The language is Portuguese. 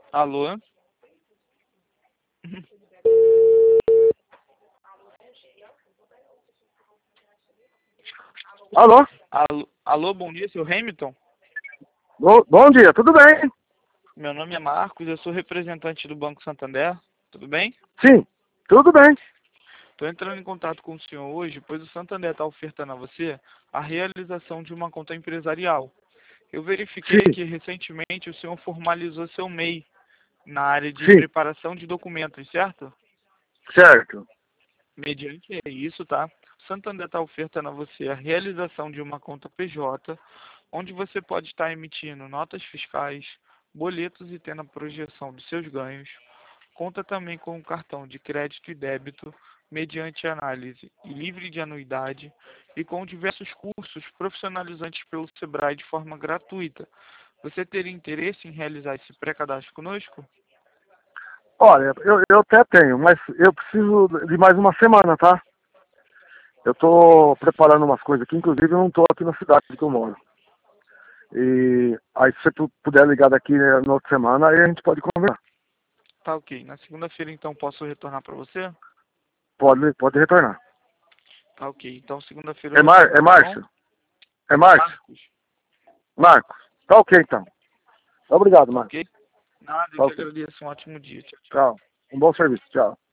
Alô? Alô? Alô, bom dia, seu Hamilton? Bom dia, tudo bem? Meu nome é Marcos, eu sou representante do Banco Santander, tudo bem? Sim, tudo bem. Estou entrando em contato com o senhor hoje, pois o Santander está ofertando a você a realização de uma conta empresarial. Eu verifiquei Sim, que recentemente o senhor formalizou seu MEI na área de sim, preparação de documentos, certo? certo. Mediante isso, tá? O Santander está ofertando a você a realização de uma conta PJ, onde você pode estar emitindo notas fiscais, boletos e tendo a projeção dos seus ganhos. Conta também com um cartão de crédito e débito, mediante análise livre de anuidade e com diversos cursos profissionalizantes pelo Sebrae de forma gratuita. Você teria interesse em realizar esse pré-cadastro conosco? Olha, eu até tenho, mas eu preciso de mais uma semana, tá? Eu tô preparando umas coisas aqui, inclusive eu não tô aqui na cidade que eu moro. E aí se você puder ligar daqui na outra semana, aí a gente pode conversar. Tá ok. Na segunda-feira, então, posso retornar para você? Pode retornar. Tá ok. Então, segunda-feira eu É, retorno, É tá bom? Márcio? É Márcio? Marcos, Marcos. Tá ok, então. Obrigado, tá Marcos. ok? Nada, eu Tá que ok. agradeço. Um ótimo dia. Tchau, tchau. Tchau. Um bom serviço. Tchau.